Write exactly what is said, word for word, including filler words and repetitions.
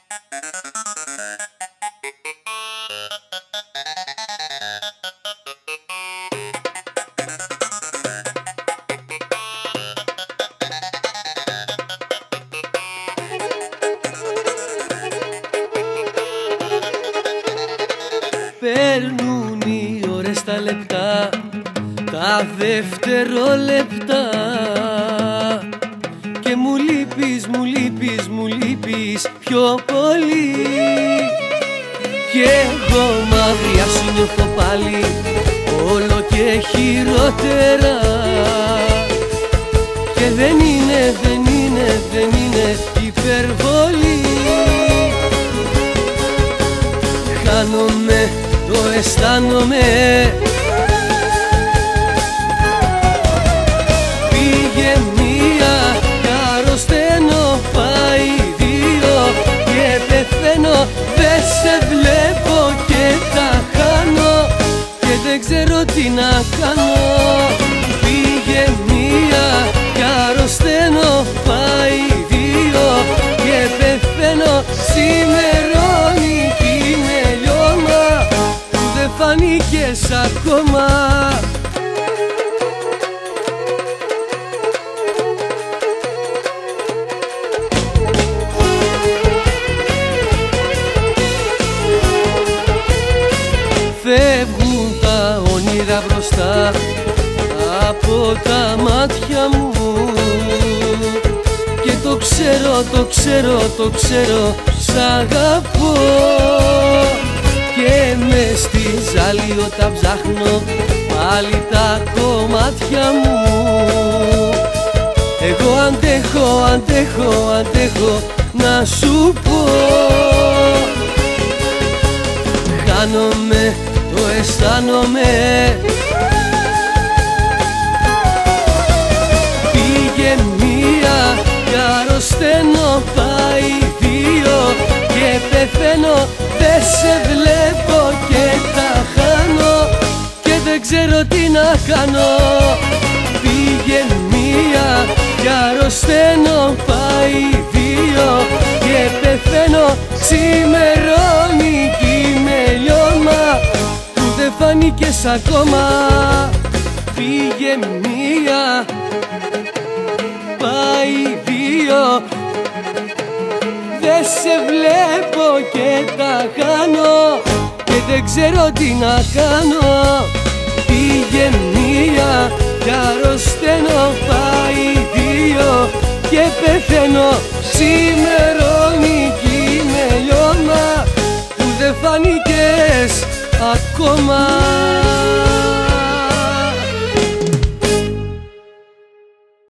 Παίρνουν οι ώρες τα λεπτά, τα δευτερόλεπτα και μου λείπεις, μου λείπεις, μου λείπεις πιο πολύ. Κι εγώ μαύρια σου νιώθω πάλι, όλο και χειρότερα. Και δεν είναι, δεν είναι, δεν είναι υπερβολή. Χάνομαι, το αισθάνομαι. Πήγε μία κι αρρωσταίνω, πάει δύο και πεθαίνω. Δεν σε βλέπω και τα χάνω και δεν ξέρω τι να κάνω. Πήγε μία κι αρρωσταίνω, πάει δύο και πεθαίνω. Σημερώνει κι είναι λιώμα που δεν φανήκες ακόμα. Φεύγουν τα όνειρα μπροστά από τα μάτια μου και το ξέρω, το ξέρω, το ξέρω, σ' αγαπώ. Και μες στη ζάλη όταν ψάχνω πάλι τα κομμάτια μου, εγώ αντέχω, αντέχω, αντέχω να σου πω. Χάνομαι, το αισθάνομαι. Πήγε μία κι αρρωσταίνω, πάει δύο και πεθαίνω. Δεν σε βλέπω και τα χάνω και δεν ξέρω τι να κάνω. Πήγε μία κι αρρωσταίνω, πάει δύο και πεθαίνω. Ξημερώνει κι είμαι λιώμα που δεν φανήκες ακόμα. Πήγε μία, πάει δύο, δεν σε βλέπω και τα χάνω και δεν ξέρω τι να κάνω. Πήγε μία κι αρρωσταίνω, πάει δύο και πεθαίνω. Σημερώνει κι είμαι λιώμα που δεν φανήκες ακόμα.